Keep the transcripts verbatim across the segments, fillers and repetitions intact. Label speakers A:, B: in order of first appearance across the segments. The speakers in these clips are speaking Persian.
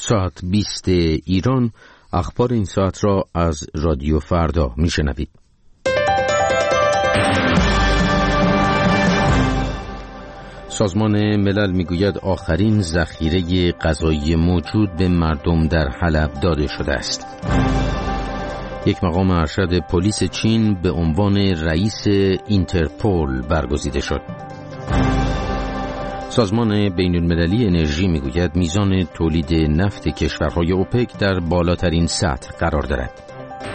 A: ساعت بیست ایران. اخبار این ساعت را از رادیو فردا میشنوید. سازمان ملل میگوید آخرین ذخیره غذایی موجود به مردم در حلب داده شده است. یک مقام ارشد پلیس چین به عنوان رئیس اینترپول برگزیده شد. سازمان بین المللی انرژی میگوید میزان تولید نفت کشورهای اوپک در بالاترین سطح قرار دارد.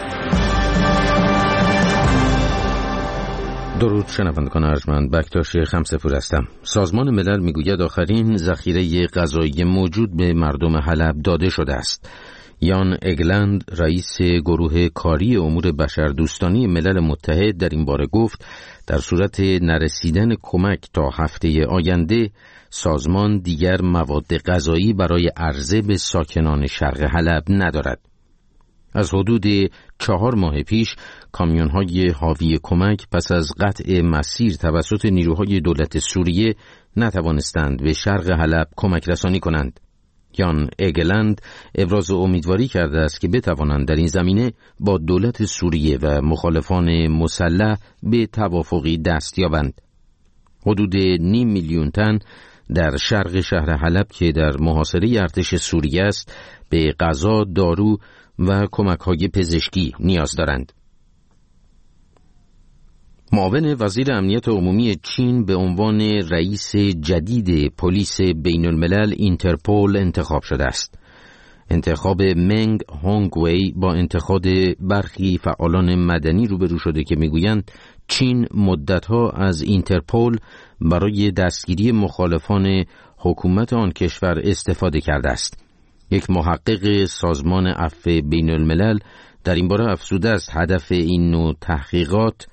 A: درود شنوندگان ارجمند، بکتاش خمسه‌پور هستم. سازمان ملل میگوید آخرین ذخیره غذایی موجود به مردم حلب داده شده است. یان اگلند، رئیس گروه کاری امور بشردوستانی ملل متحد، در این باره گفت در صورت نرسیدن کمک تا هفته آینده سازمان دیگر مواد غذایی برای عرضه به ساکنان شرق حلب ندارد. از حدود چهار ماه پیش کامیون‌های حاوی کمک پس از قطع مسیر توسط نیروهای دولت سوریه نتوانستند به شرق حلب کمک رسانی کنند. یان اگلند ابراز امیدواری کرده است که بتوانند در این زمینه با دولت سوریه و مخالفان مسلح به توافقی دست یابند. حدود نیم میلیون تن در شرق شهر حلب که در محاصره ارتش سوریه است به غذا، دارو و کمک‌های پزشکی نیاز دارند. معاون وزیر امنیت عمومی چین به عنوان رئیس جدید پلیس بین الملل اینترپول انتخاب شده است. انتخاب منگ هونگوی با انتخاب برخی فعالان مدنی روبرو شده که میگویند چین مدتها از اینترپول برای دستگیری مخالفان حکومت آن کشور استفاده کرده است. یک محقق سازمان عفو بین الملل در این باره افزوده است هدف این نوع تحقیقات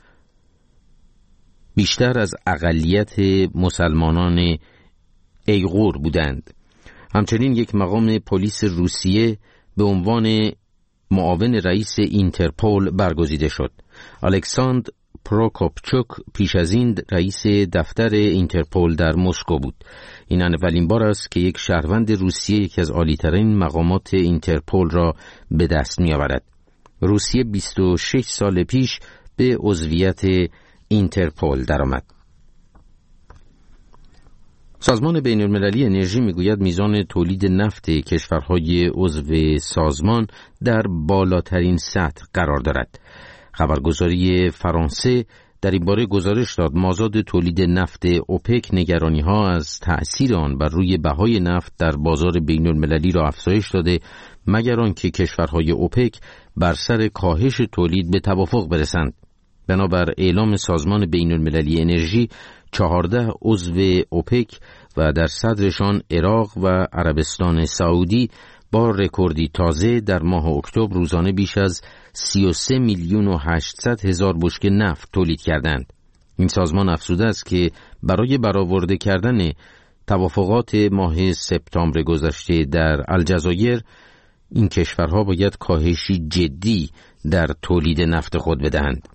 A: بیشتر از اقلیت مسلمانان ایغور بودند. همچنین یک مقام پلیس روسیه به عنوان معاون رئیس اینترپول برگزیده شد. الکساندر پروکوپچوک پیش از این رئیس دفتر اینترپول در مسکو بود. این اولین بار است که یک شهروند روسیه یکی از عالی‌ترین مقامات اینترپول را به دست می‌آورد. روسیه بیست و شش سال پیش به عضویت اینترپول درآمد. سازمان بین المللی انرژی میگوید میزان تولید نفت کشورهای عضو سازمان در بالاترین سطح قرار دارد. خبرگزاری فرانسه در این باره گزارش داد مازاد تولید نفت اوپک نگرانی‌ها از تأثیر آن بر روی بهای نفت در بازار بین المللی را افزایش داده، مگر آنکه کشورهای اوپک بر سر کاهش تولید به توافق برسند. بنابر اعلام سازمان بین المللی انرژی، چهارده عضو اوپک و در صدرشان عراق و عربستان سعودی با رکوردی تازه در ماه اکتبر روزانه بیش از سی و سه میلیون و هشتصد هزار بشکه نفت تولید کردند. این سازمان افزوده است که برای برآورده کردن توافقات ماه سپتامبر گذشته در الجزایر، این کشورها باید کاهشی جدی در تولید نفت خود بدهند.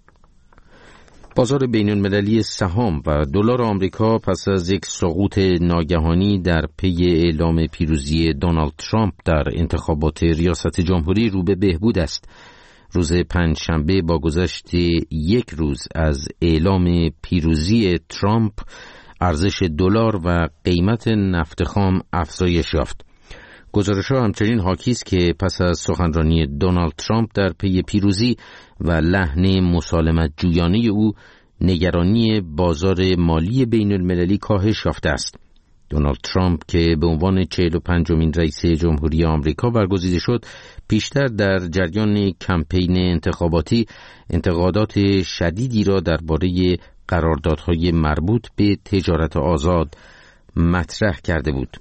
A: بازار بین المللی سهام و دلار آمریکا پس از یک سقوط ناگهانی در پی اعلام پیروزی دونالد ترامپ در انتخابات ریاست جمهوری رو به بهبود است. روز پنجشنبه با گذشت یک روز از اعلام پیروزی ترامپ، ارزش دلار و قیمت نفت خام افزایش یافت. گزارش‌ها همچنین حاکی است که پس از سخنرانی دونالد ترامپ در پی پیروزی و لحن مسالمت جویانه او، نگرانی بازار مالی بین المللی کاهش یافته است. دونالد ترامپ که به عنوان چهل و پنجمین رئیس جمهوری آمریکا برگزیده شد، پیشتر در جریان کمپین انتخاباتی انتقادات شدیدی را درباره قراردادهای مربوط به تجارت آزاد مطرح کرده بود.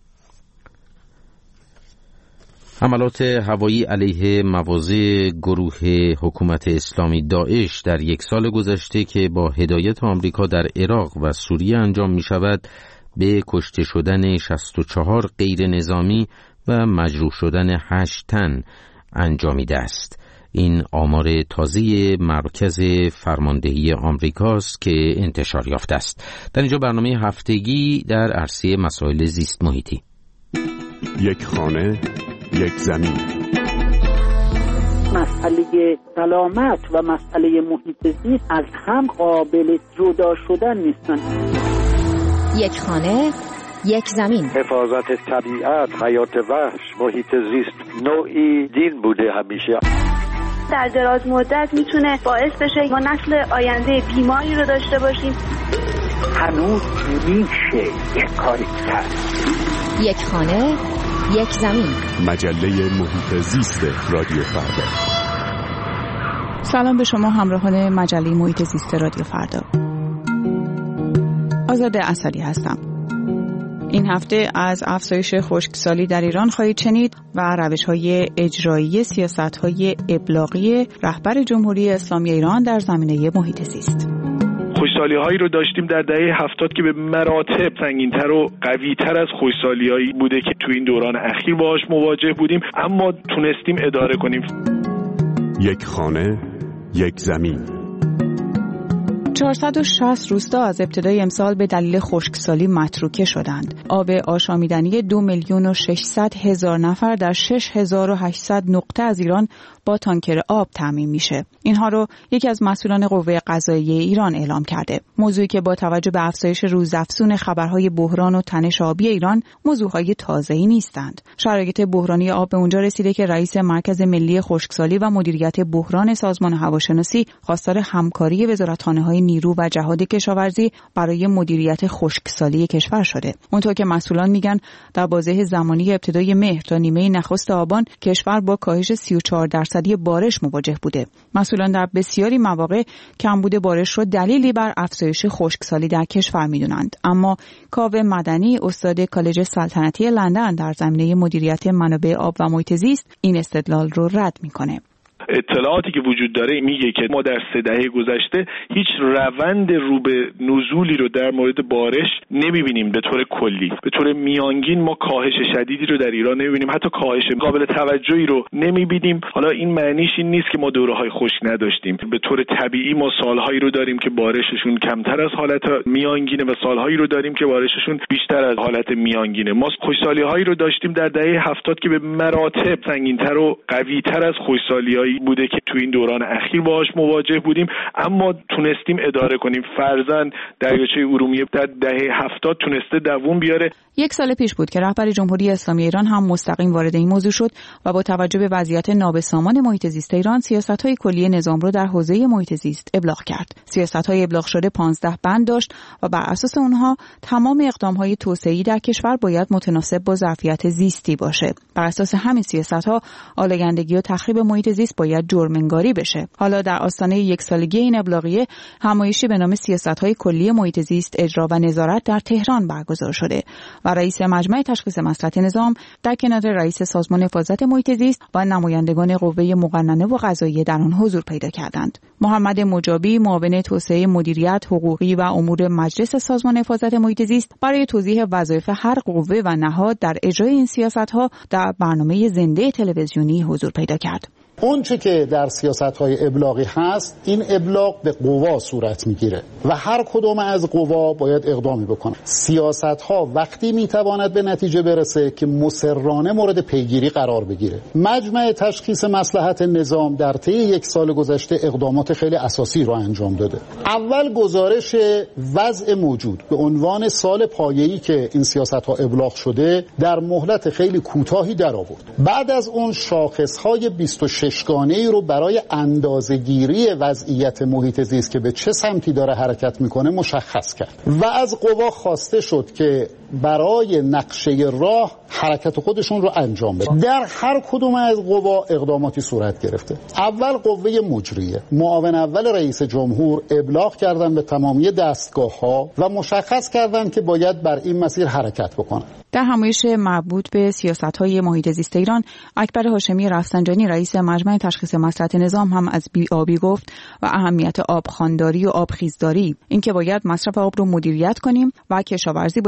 A: حملات هوایی علیه مواضع گروه حکومت اسلامی داعش در یک سال گذشته که با هدایت آمریکا در عراق و سوریه انجام می شود، به کشته شدن شصت و چهار غیر نظامی و مجروح شدن هشت تن انجامیده است. این آمار تازه مرکز فرماندهی آمریکاست که انتشار یافته است. در اینجا برنامه هفتگی در عرصه مسائل زیست محیطی.
B: یک خانه، یک زمین.
C: مسئله سلامت و مسئله محیط زیست از هم قابل جدا شدن نیستن.
D: یک خانه، یک زمین.
E: حفاظت طبیعت، حیات وحش، محیط زیست نوعی دین بوده همیشه.
F: در دراز مدت میتونه باعث بشه ما نسل آینده بیماری رو داشته باشیم.
C: هنوز میشه یک کاری کرد.
D: یک خانه، یک زمین.
B: مجله محیط زیست رادیو فردا.
G: سلام به شما همراهان مجله محیط زیست رادیو فردا. آزاده اسدی هستم. این هفته از افزایش خشکسالی در ایران خواهید شنید و روش‌های اجرایی سیاست‌های ابلاغی رهبر جمهوری اسلامی ایران در زمینه محیط زیست.
H: خوشسالی‌هایی رو داشتیم در دهه هفتاد که به مراتب سنگین‌تر و قوی‌تر از خوشسالی‌هایی بوده که تو این دوران اخیر باهاش مواجه بودیم، اما تونستیم اداره کنیم.
B: یک خانه، یک زمین.
G: چهارصد و شصت روستا از ابتدای امسال به دلیل خشکسالی متروکه شدند. آب آشامیدنی دو میلیون و ششصد هزار نفر در شش هزار و هشتصد نقطه از ایران با تانکر آب تامین میشه. اینها رو یکی از مسئولان قوه قضاییه ایران اعلام کرده. موضوعی که با توجه به افزایش روزافزون خبرهای بحران و تنش آبی ایران موضوعهای تازه‌ای نیستند. شرایط بحرانی آب به اونجا رسیده که رئیس مرکز ملی خشکسالی و مدیریت بحران سازمان هواشناسی خواستار همکاری وزارتخانه‌های نیرو و جهاد کشاورزی برای مدیریت خشکسالی کشور شده. اونطور که مسئولان میگن در بازه زمانی ابتدای مهر تا نیمه نخست آبان کشور با کاهش سی و چهار درصدی بارش مواجه بوده. مسئولان در بسیاری مواقع کمبود بارش رو دلیلی بر افزایش خشکسالی در کشور میدونند، اما کاوه مدنی استاد کالج سلطنتی لندن در زمینه مدیریت منابع آب و محیط زیست این استدلال رو رد میکنه.
H: اطلاعاتی که وجود داره میگه که ما در سه دهه گذشته هیچ روند رو به نزولی رو در مورد بارش نمیبینیم. به طور کلی به طور میانگین ما کاهش شدیدی رو در ایران نمیبینیم، حتی کاهش قابل توجهی رو نمیبینیم. حالا این معنیش این نیست که ما دوره‌های خشک نداشتیم. به طور طبیعی ما سالهایی رو داریم که بارششون کمتر از حالت میانگینه و سالهایی رو داریم که بارششون بیشتر از حالت میانگینه. ما خوشسالی‌هایی رو داشتیم در دهه هفتاد که به مراتب سنگین‌تر و قوی‌تر از خوشسالی‌های بوده که تو این دوران اخیر باهاش مواجه بودیم، اما تونستیم اداره کنیم. فرضاً دریاچه ارومیه در دهه هفتاد تونسته دووم بیاره.
G: یک سال پیش بود که رهبر جمهوری اسلامی ایران هم مستقیم وارد این موضوع شد و با توجه به وضعیت نابسامان محیط زیست ایران سیاست‌های کلی نظام رو در حوزه محیط زیست ابلاغ کرد. سیاست‌های ابلاغ شده پانزده بند داشت و بر اساس اونها تمام اقدام‌های توسعه‌ای در کشور باید متناسب با ظرفیت زیستی باشه. بر اساس همین سیاست‌ها آلودگی و تخریب محیط زیست باید جرم‌انگاری بشه. حالا در آستانه یک سالگی این ابلاغیه همایشی به نام سیاست‌های کلی محیط زیست اجرا و نظارت در تهران برگزار شده و رئیس مجمع تشخیص مصلحت نظام در کنار رئیس سازمان حفاظت محیط زیست و نمایندگان قوه مقننه و قضاییه در آن حضور پیدا کردند. محمد مجابی معاون توسعه مدیریت حقوقی و امور مجلس سازمان حفاظت محیط زیست برای توضیح وظایف هر قوه و نهاد در اجرای این سیاست‌ها در برنامه زنده تلویزیونی حضور پیدا کرد.
I: اون چه که در سیاست‌های ابلاغی هست، این ابلاغ به قوا صورت میگیره و هر کدوم از قوا باید اقدامی بکنه. سیاست‌ها وقتی میتواند به نتیجه برسه که مصرانه مورد پیگیری قرار بگیره. مجمع تشخیص مصلحت نظام در طی یک سال گذشته اقدامات خیلی اساسی رو انجام داده. اول گزارش وضع موجود به عنوان سال پایه‌ای که این سیاست‌ها ابلاغ شده در مهلت خیلی کوتاهی در آورد. بعد از اون شاخص‌های بیست و شش گانه‌ای رو برای اندازه‌گیری وضعیت محیط زیست که به چه سمتی داره حرکت میکنه مشخص کرد و از قوا خواسته شد که برای نقشه راه حرکت خودشون رو انجام بده. در هر کدوم از قوا اقداماتی صورت گرفته. اول قوه مجریه، معاون اول رئیس جمهور ابلاغ کردن به تمامی دستگاه‌ها و مشخص کردن که باید بر این مسیر حرکت بکنن.
G: در همایش مربوط به سیاست‌های محیط زیست ایران، اکبر هاشمی رفسنجانی رئیس مجمع تشخیص مصلحت نظام هم از بی‌آبی گفت و اهمیت آبخوانداری و آبخیزداری، اینکه باید مصرف آب رو مدیریت کنیم و کشاورزی باید راندمان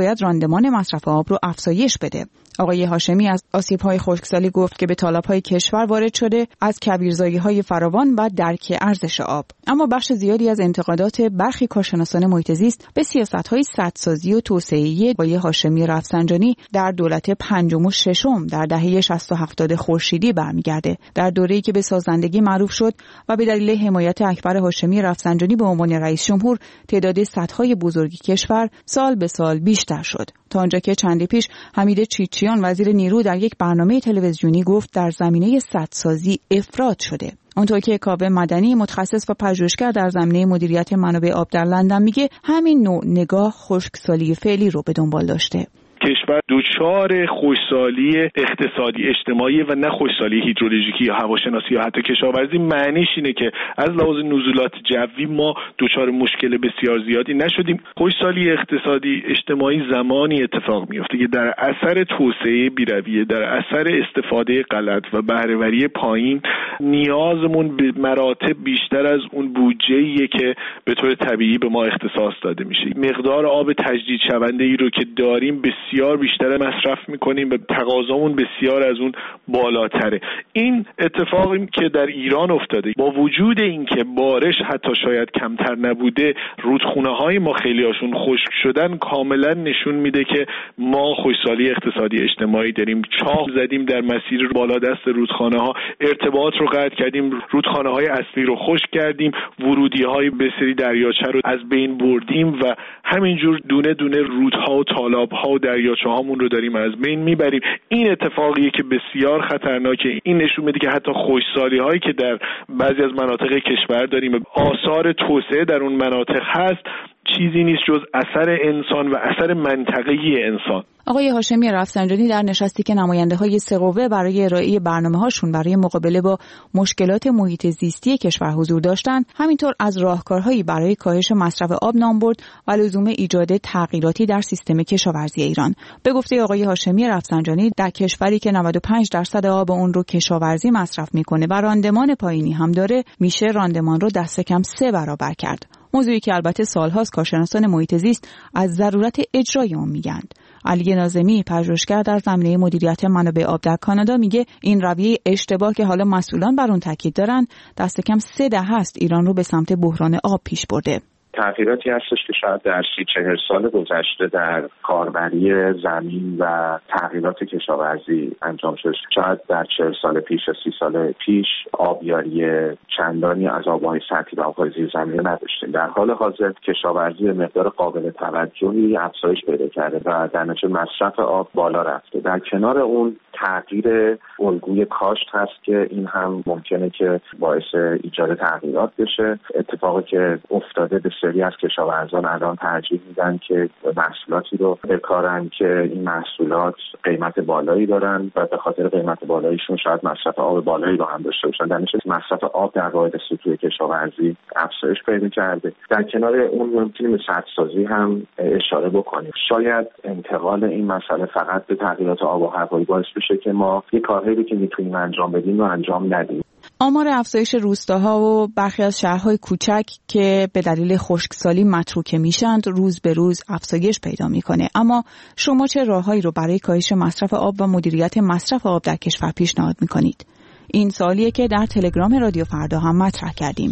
G: راندمان مصرف آب رو افزایش بده. آقای هاشمی از آسیب‌های خشکسالی گفت که به تالاب‌های کشور وارد شده از کبیرزایی‌های فراوان و درک ارزش آب. اما بخش زیادی از انتقادات برخی کارشناسان محیط زیست به سیاست‌های سدسازی و توسعه‌ای آقای هاشمی رفسنجانی در دولت پنجم و ششم در دهه شصت و هفتاد خورشیدی برمیگرده. در دوره‌ای که به سازندگی معروف شد و به دلیل حمایت اکبر هاشمی رفسنجانی به عنوان رئیس جمهور تعداد سدهای بزرگ کشور سال به سال بیشتر شد. تا آنجا که چندی پیش حمید چیچیان وزیر نیرو در یک برنامه تلویزیونی گفت در زمینه سدسازی افراط شده. اونطور که کاوه مدنی متخصص و پژوهشگر در زمینه مدیریت منابع آب در لندن میگه همین نوع نگاه خشکسالی فعلی رو به دنبال داشته.
H: کشور دچار خشکسالی اقتصادی اجتماعی و نه خشکسالی هیدرولوژیکی یا هواشناسی یا حتی کشاورزی. معنیش اینه که از لحاظ نزولات جوی ما دچار مشکل بسیار زیادی نشدیم. خشکسالی اقتصادی اجتماعی زمانی اتفاق میفته که در اثر توسعه بی‌رویه، در اثر استفاده غلط و بهره‌وری پایین نیازمون به مراتب بیشتر از اون بودجه‌ایه که به طور طبیعی به ما اختصاص داده میشه. مقدار آب تجدید شونده ای رو که داریم بسیار بیشتر مصرف میکنیم و تقاضامون بسیار از اون بالاتره. این اتفاقی که در ایران افتاده با وجود اینکه بارش حتی شاید کمتر نبوده، رودخونه‌های ما خیلی هاشون خشک شدن، کاملا نشون میده که ما خشکسالی اقتصادی اجتماعی داریم. چاه زدیم در مسیر بالادست رودخانه‌ها، ارتباط رو قطع کردیم، رودخانه‌های اصلی رو خشک کردیم، ورودی‌های به سری دریاچه رو از بین بردیم و همینجور دونه دونه رودها و تالاب‌ها و دریاچه هامون رو داریم از بین میبریم. این اتفاقیه که بسیار خطرناکه. این نشون میده که حتی خشکسالی هایی که در بعضی از مناطق کشور داریم، آثار توسعه در اون مناطق هست، چیزی نیست جز اثر انسان و اثر منطقه‌ای انسان.
G: آقای هاشمی رفسنجانی در نشستی که نماینده‌های سه قوه برای ارائه برنامه‌هاشون برای مقابله با مشکلات محیط زیستی کشور حضور داشتند، همینطور از راهکارهایی برای کاهش مصرف آب نام برد و لزوم ایجاد تغییراتی در سیستم کشاورزی ایران. به گفته آقای هاشمی رفسنجانی، در کشوری که نود و پنج درصد آب اون رو کشاورزی مصرف میکنه و راندمان پایینی هم داره، میشه راندمان رو دست کم سه برابر کرد. موضوعی که البته سالهاست کارشناسان محیط زیست از ضرورت اجرای اون میگند. علی ناظمی پژوهشگر در زمینه مدیریت منابع آب در کانادا میگه این رویه اشتباه که حالا مسئولان بر اون تاکید دارن دست کم سه دهه است ایران رو به سمت بحران آب پیش برده.
J: تغییراتی هستش که شاید در سی چهل سال گذشته در کاربری زمین و تغییرات کشاورزی انجام شد. شاید در چهل سال پیش یا سی سال پیش آبیاری چندانی از آبهای سطحی و آبهای زیرزمینی نداشتیم. در حال حاضر کشاورزی به مقدار قابل توجهی افزایش پیدا کرده و در نتیجه مصرف آب بالا رفته. در کنار اون تغییر الگوی کاشت هست که این هم ممکنه که باعث ایجاد تغییرات بشه. اتفاقی که افتاده به سری از کشاورزان الان ترجیح میدن که محصولاتی رو بکارن که این محصولات قیمت بالایی دارن و به خاطر قیمت بالاییشون شاید مصرف آب بالایی رو هم داشته باشن. در نتیجه مصرف آب در واحد سطوح کشاورزی افزایش پیدا کرده. در کنار اون ممکنه به سدسازی هم اشاره بکنیم. شاید انتقال این مسئله فقط به تغییرات آب و هوایی باعث بشه که ما یک کارهایی که میتونیم انجام بدیم و انجام ندیم.
G: آمار افزایش روستاها و برخی از شهرهای کوچک که به دلیل خشکسالی متروکه میشند روز به روز افزایش پیدا میکنه. اما شما چه راههایی رو برای کاهش مصرف آب و مدیریت مصرف آب در کشور پیشنهاد میکنید؟ این سوالیه که در تلگرام رادیو فردا هم مطرح کردیم.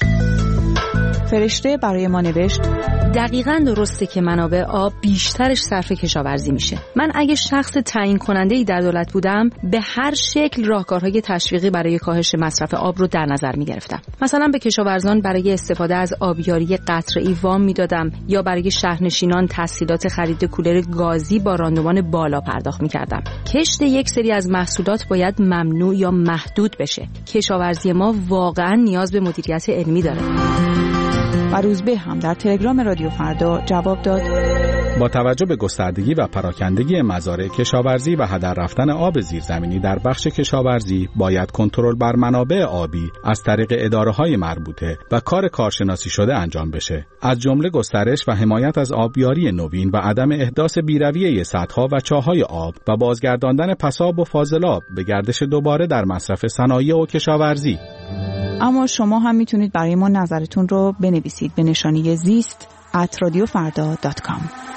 G: فرشته برای ما نوشت:
K: دقیقاً درسته که منابع آب بیشترش صرف کشاورزی میشه. من اگه شخص تعیین کننده ای در دولت بودم به هر شکل راهکارهای تشویقی برای کاهش مصرف آب رو در نظر میگرفتم. مثلا به کشاورزان برای استفاده از آبیاری قطره‌ای وام میدادم یا برای شهرنشینان تسهیلات خرید کولر گازی با راندمان بالا پرداخت میکردم. کشت یک سری از محصولات باید ممنوع یا محدود بشه. کشاورزی ما واقعاً نیاز به مدیریت علمی داره.
G: و روزبه هم در تلگرام رادیو فردا جواب داد:
L: با توجه به گستردگی و پراکندگی مزارع کشاورزی و هدر رفتن آب زیرزمینی در بخش کشاورزی، باید کنترل بر منابع آبی از طریق اداره‌های مربوطه و کار کارشناسی شده انجام بشه، از جمله گسترش و حمایت از آبیاری نوین و عدم احداث بی‌رویه سدها و چاه‌های آب و بازگرداندن پساب و فاضلاب به گردش دوباره در مصرف صنایع و کشاورزی.
G: اما شما هم میتونید برای ما نظرتون رو بنویسید به نشانی زیست ات رادیو فردا دات کام.